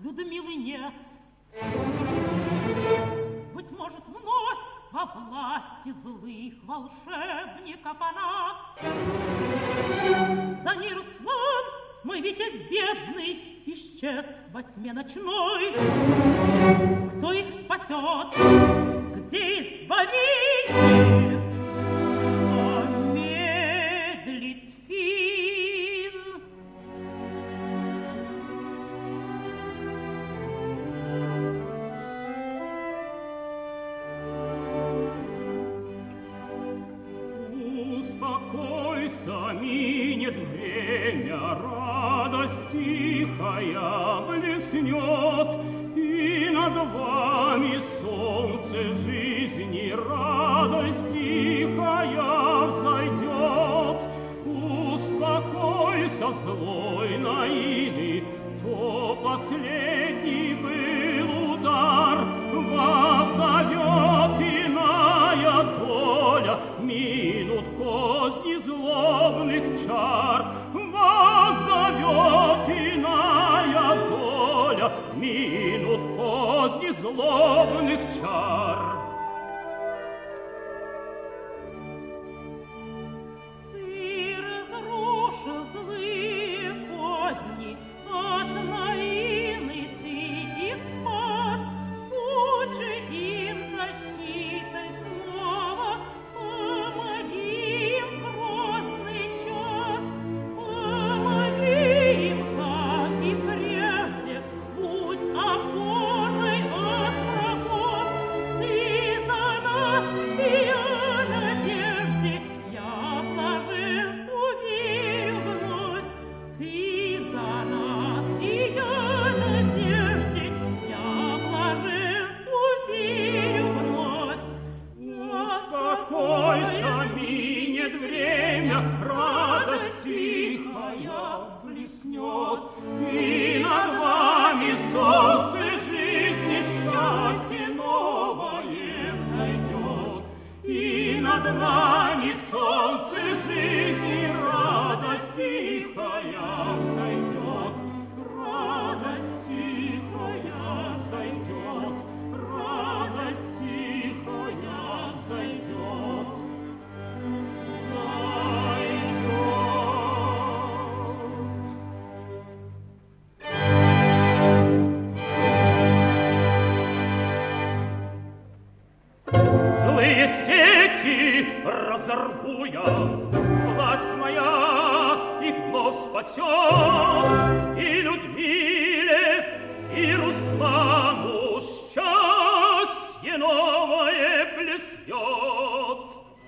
Людмилы нет. Быть может, вновь во власти злых волшебников она. За ней Руслан, мой витязь бедный, исчез во тьме ночной. Кто их спасет? Где избавитель? Что медлит Фин? Успокойся, минет время, радость тихая блеснет, и над вами солнце жизни, радость тихая взойдет. Успокойся, злой наивный, то последний был удар, воззовет иная доля минут козни злобных чар, воззовет иная доля минут козни злобных чар. Ты разрушил злые козни, от Наины ты их спас, лучше им защитой снова, помоги им в грозный час, помоги им, как и прежде, будь опорой от врагов. Ты за нас, и я надежде, я блаженству верю вновь. Ты за нас, и я надежде, я блаженству верю вновь. Успокойся, минет время, радость тихая блеснет, и над вами солнце жизни, счастье новое взойдет. И над нами солнце жизни, радость тихая взойдет, радость тихая взойдет, радость тихая взойдет, взойдет. Злые сети разорву я, власть моя их вновь спасет, и Людмиле, и Руслану счастье новое блеснет.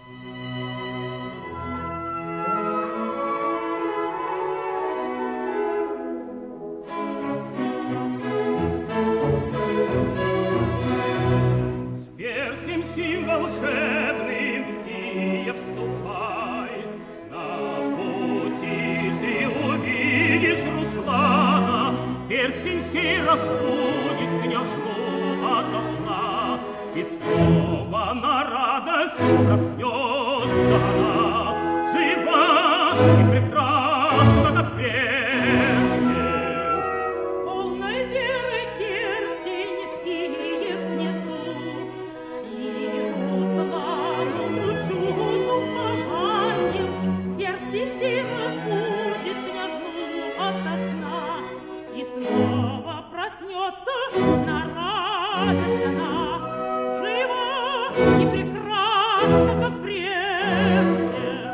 С персем сим волшебным в Киев ступай, на пути ты увидишь Руслана, персень сей разбудит княжну ото сна, и снова на радость проснется она, жива и прекрасна, как прежде. С полной верой перстень в Киев снесу, и Руслану вручу с упованием. Перстень сей разбудит княжну ото сна, и снова проснется на радость она, жива и прекрасна, как прежде.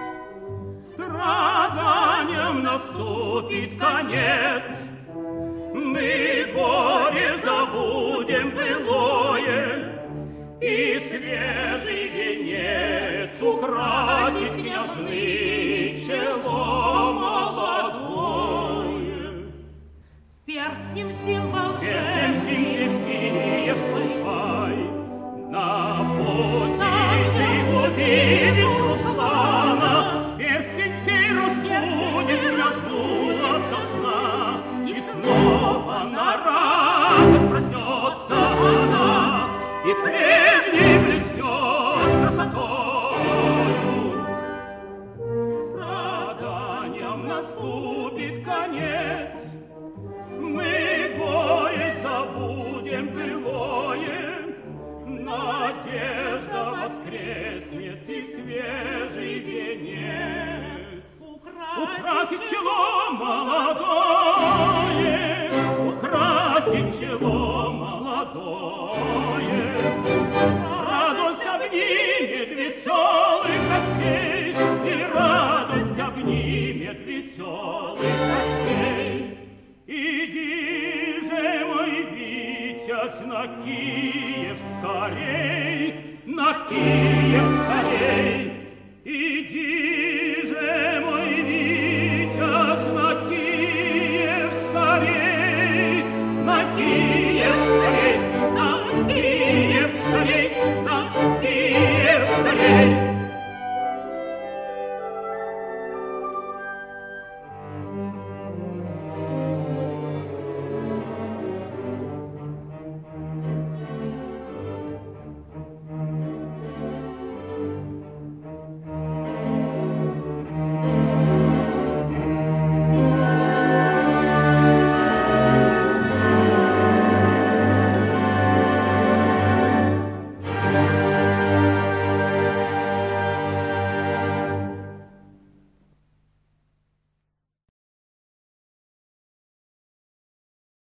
Страданиям наступит конец, мы горе забудем былое, и свежий венец украсит княжны чело молодое. С перстнем сим Перстнем сим ты в Киев ступай, на пути ты увидишь Руслана, перстень сей разбудит княжну ото сна, и снова на радость проснется она, и прежней блеснет красотою. Страданиям наступит конец, мы горе надежда воскреснет и свежий венец. Украсит чело молодое, украсит чело молодое. Радость обнимет веселых гостей, и радость обнимет веселых гостей. Иди же, мой Витязь, на Киев скорей, на Киев скорей. Иди